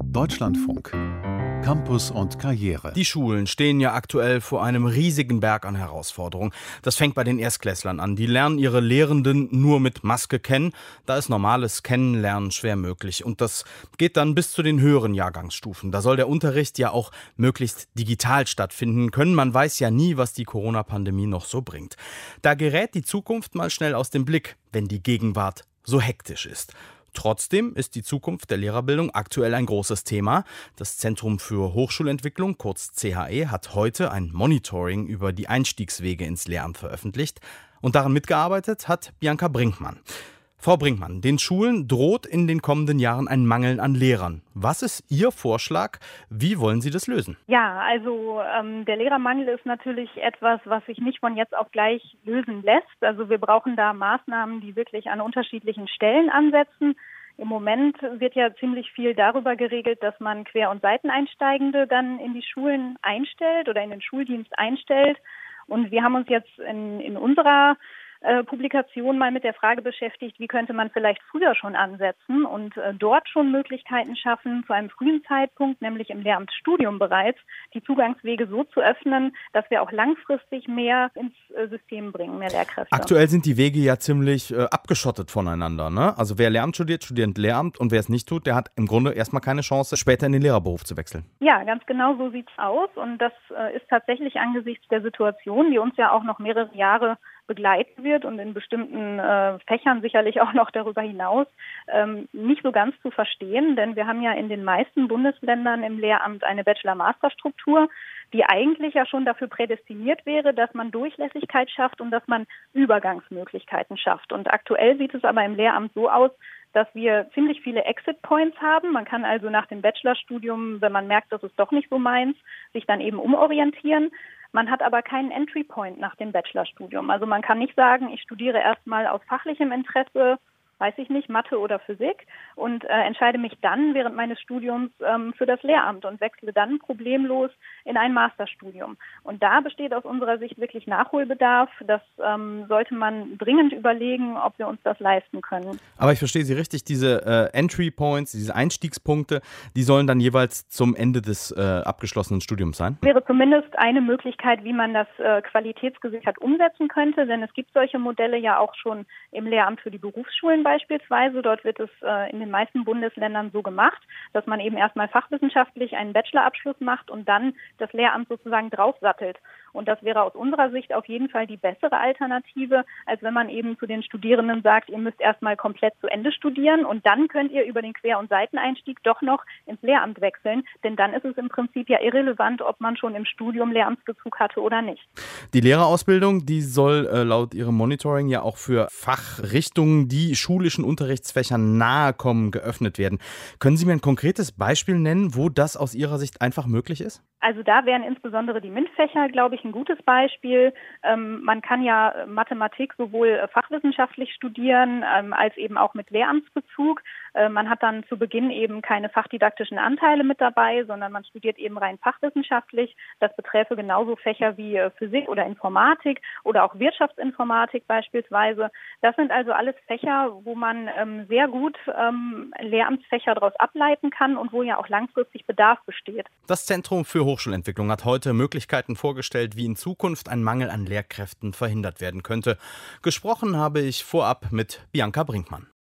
Deutschlandfunk. Campus und Karriere. Die Schulen stehen ja aktuell vor einem riesigen Berg an Herausforderungen. Das fängt bei den Erstklässlern an. Die lernen ihre Lehrenden nur mit Maske kennen. Da ist normales Kennenlernen schwer möglich. Und das geht dann bis zu den höheren Jahrgangsstufen. Da soll der Unterricht ja auch möglichst digital stattfinden können. Man weiß ja nie, was die Corona-Pandemie noch so bringt. Da gerät die Zukunft mal schnell aus dem Blick, wenn die Gegenwart so hektisch ist. Trotzdem ist die Zukunft der Lehrerbildung aktuell ein großes Thema. Das Zentrum für Hochschulentwicklung, kurz CHE, hat heute ein Monitoring über die Einstiegswege ins Lehramt veröffentlicht. Und daran mitgearbeitet hat Bianca Brinkmann. Frau Brinkmann, den Schulen droht in den kommenden Jahren ein Mangel an Lehrern. Was ist Ihr Vorschlag? Wie wollen Sie das lösen? Ja, also der Lehrermangel ist natürlich etwas, was sich nicht von jetzt auf gleich lösen lässt. Also wir brauchen da Maßnahmen, die wirklich an unterschiedlichen Stellen ansetzen. Im Moment wird ja ziemlich viel darüber geregelt, dass man Quer- und Seiteneinsteigende dann in die Schulen einstellt oder in den Schuldienst einstellt. Und wir haben uns jetzt in unserer Publikation mal mit der Frage beschäftigt, wie könnte man vielleicht früher schon ansetzen und dort schon Möglichkeiten schaffen, zu einem frühen Zeitpunkt, nämlich im Lehramtsstudium bereits, die Zugangswege so zu öffnen, dass wir auch langfristig mehr ins System bringen, mehr Lehrkräfte. Aktuell sind die Wege ja ziemlich abgeschottet voneinander, ne? Also wer Lehramt studiert, studiert Lehramt, und wer es nicht tut, der hat im Grunde erstmal keine Chance, später in den Lehrerberuf zu wechseln. Ja, ganz genau so sieht's aus, und das ist tatsächlich angesichts der Situation, die uns ja auch noch mehrere Jahre begleiten wird und in bestimmten Fächern sicherlich auch noch darüber hinaus, nicht so ganz zu verstehen, denn wir haben ja in den meisten Bundesländern im Lehramt eine Bachelor-Master-Struktur, die eigentlich ja schon dafür prädestiniert wäre, dass man Durchlässigkeit schafft und dass man Übergangsmöglichkeiten schafft. Und aktuell sieht es aber im Lehramt so aus, dass wir ziemlich viele Exit-Points haben. Man kann also nach dem Bachelorstudium, wenn man merkt, das ist doch nicht so meins, sich dann eben umorientieren. Man hat aber keinen Entry-Point nach dem Bachelorstudium. Also man kann nicht sagen, ich studiere erstmal aus fachlichem Interesse, weiß ich nicht, Mathe oder Physik, und entscheide mich dann während meines Studiums für das Lehramt und wechsle dann problemlos in ein Masterstudium. Und da besteht aus unserer Sicht wirklich Nachholbedarf. Das sollte man dringend überlegen, ob wir uns das leisten können. Aber ich verstehe Sie richtig, diese Entry Points, diese Einstiegspunkte, die sollen dann jeweils zum Ende des abgeschlossenen Studiums sein? Wäre zumindest eine Möglichkeit, wie man das qualitätsgesichert umsetzen könnte, denn es gibt solche Modelle ja auch schon im Lehramt für die Berufsschulen beispielsweise. Dort wird es in den meisten Bundesländern so gemacht, dass man eben erstmal fachwissenschaftlich einen Bachelorabschluss macht und dann das Lehramt sozusagen draufsattelt. Und das wäre aus unserer Sicht auf jeden Fall die bessere Alternative, als wenn man eben zu den Studierenden sagt, ihr müsst erstmal komplett zu Ende studieren und dann könnt ihr über den Quer- und Seiteneinstieg doch noch ins Lehramt wechseln. Denn dann ist es im Prinzip ja irrelevant, ob man schon im Studium Lehramtsbezug hatte oder nicht. Die Lehrerausbildung, die soll laut Ihrem Monitoring ja auch für Fachrichtungen, die schulischen Unterrichtsfächern nahe kommen, geöffnet werden. Können Sie mir ein konkretes Beispiel nennen, wo das aus Ihrer Sicht einfach möglich ist? Also da wären insbesondere die MINT-Fächer, glaube ich, ein gutes Beispiel. Man kann ja Mathematik sowohl fachwissenschaftlich studieren, als eben auch mit Lehramtsbezug. Man hat dann zu Beginn eben keine fachdidaktischen Anteile mit dabei, sondern man studiert eben rein fachwissenschaftlich. Das beträfe genauso Fächer wie Physik oder Informatik oder auch Wirtschaftsinformatik beispielsweise. Das sind also alles Fächer, wo man sehr gut Lehramtsfächer daraus ableiten kann und wo ja auch langfristig Bedarf besteht. Das Zentrum für Hochschulentwicklung hat heute Möglichkeiten vorgestellt, wie in Zukunft ein Mangel an Lehrkräften verhindert werden könnte. Gesprochen habe ich vorab mit Bianca Brinkmann.